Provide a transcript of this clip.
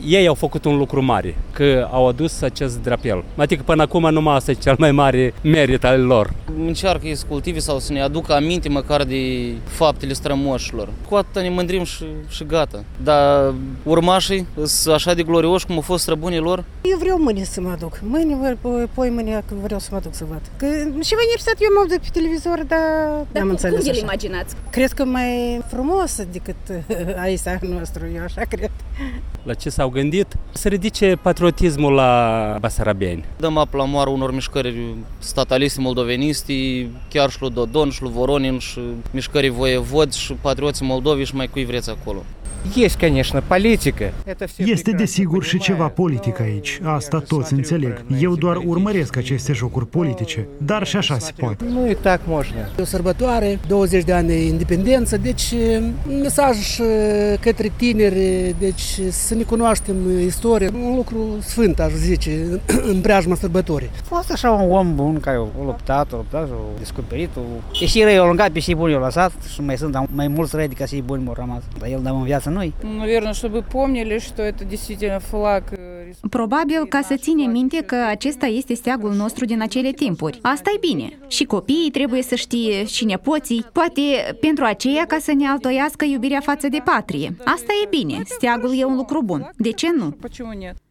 ei au făcut un lucru mare, că au adus acest drapel. Adică până acum numai asta e cel mai mare merit al lor. Încearcă ei să cultive sau să ne aducă aminte măcar de faptele strămoșilor. Cu atâta ne mândrim și gata. Dar urmașii sunt așa de glorioși cum au fost străbunii lor. Eu vreau mâine să mă duc. Mâine, poi mâine vreau să mă duc să văd. Că și în universitate eu mă aud pe televizor, dar n-am înțeles cum așa. vi-l imaginați? Cred că mai frumos decât aici nostru, eu așa cred. La ce s-au gândit? Să ridice patriotismul la basarabeni. Dăm apă la moară unor mișcări stataliste moldoveniste, chiar și lui Dodon, și lui Voronin, și mișcării voievod, și patrioții Moldovei și mai cui vreți acolo. Este desigur și ceva politică aici, asta toți înțeleg. Eu doar urmăresc aceste jocuri politice, dar și așa se poate. E o sărbătoare, 20 de ani de independență, deci mesaj către tineri, deci să ne cunoaștem istoria, un lucru sfânt, aș zice, în preajma sărbătorii. A fost așa un om bun care a luptat, a descoperit. E și răi, au lungat pe și buni, i-au lăsat și mai sunt mai mulți răi decât și buni m-au rămas. Dar el dăm în viață noi. Наверное, чтобы помнили, что это действительно флаг. Probabil ca să ținem minte că acesta este steagul nostru din acele timpuri. Asta e bine. Și copiii trebuie să știe, și nepoții. Poate pentru aceea ca să ne altoiască iubirea față de patrie. Asta e bine. Steagul e un lucru bun. De ce nu? Почему нет?